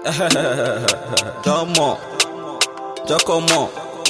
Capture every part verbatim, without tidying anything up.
Jomo, Jokomo.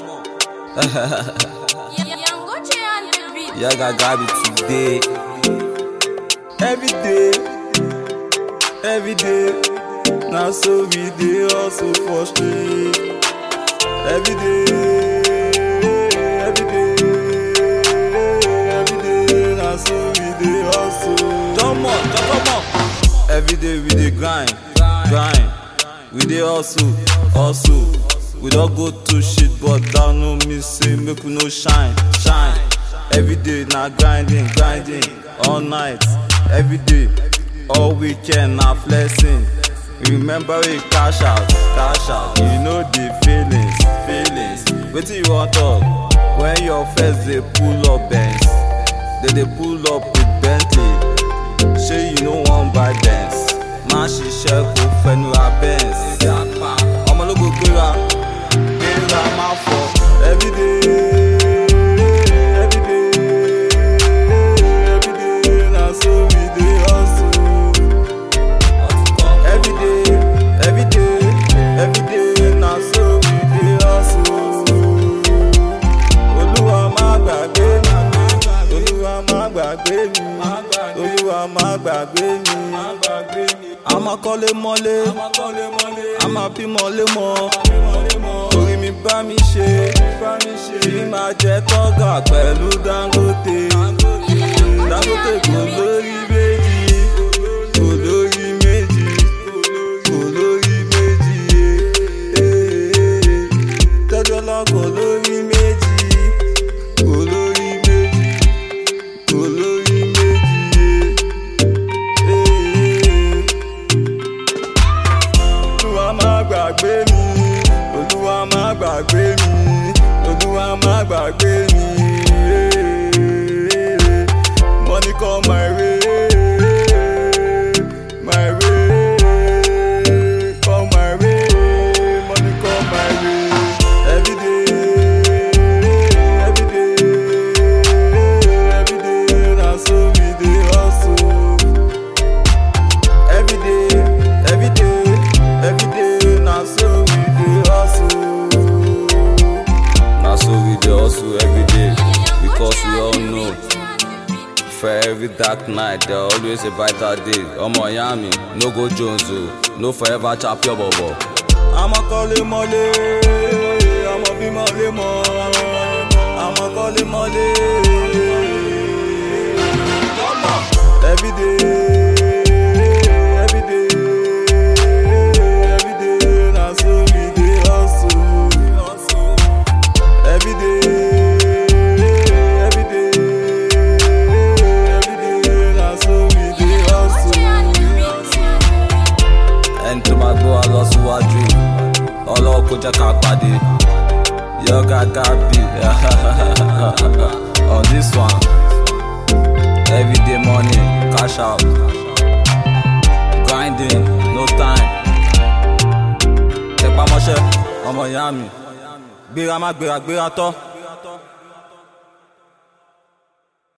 Yaga Gabi today. Every day, every day. Now so we dey hustle for street. Every day, every day, every day. Now so we dey hustle. Jomo, Jokomo. Every day we dey grind, grind. We dey hustle, hustle. We don't go to shit, but that no me say make we no shine, shine. Every day na grinding, grinding, all night. Every day, all weekend na flexing. Remember we cash out, cash out. You know the feelings, feelings. Wetin you want talk? When your friends dey pull up Benz, they dey pull up with Bentley. Say you no wan buy Benz, má ṣiṣẹ́ kó fẹnu ra Benz. Ọmọ ló go gbéra, gbéra má fọ. Every day, every day, every day, na so we dey hustle. Every day, every day, every day, na so we dey hustle. Olúwa má gbàgbé mi, Olúwa má gbàgbé mi, Olúwa má gbàgbé mi. I'ma call it mole, I'ma be mole mo. Orí mi bá mi ṣe, kí máa jẹ tọ́gà pẹ̀lú Dangote. Dangote kò lórí méjì, kò lórí méjì, kò lórí méjì. Tọ́jọ́lá kò lórí méjì, kò lórí méjì, kò lórí méjì. Olúwa má gbàgbé mi, Olúwa má gbàgbé mi, Olúwa má gbàgbé mi. Money come my way, my way, come my way, money come my way. Every day, every day, every day, na so we dey hustle. Every day, every day, every day, na so we dey hustle. Na so we dey hustle every day, because we all know for every dark night there always a brighter day. Ọmọ ìyá mi, no go Jones o, no forever chap your bobo. I'ma call it mole, I'ma be mole mo, I'ma call it mole. Every day, every day, every day, na so we dey hustle. Every day, every day, every day, na so we dey hustle. Ẹni tó máa gbọ́ wa lọ síwájú, Ọlọ́run kó jẹ́ ká pàdé. Yaga Gabi on this one. Everyday money, cash out, grinding, no time. Tẹpá mọ́ṣẹ́, ọmọ ìyá mi, gbéra má gbéra gbéra tọ́.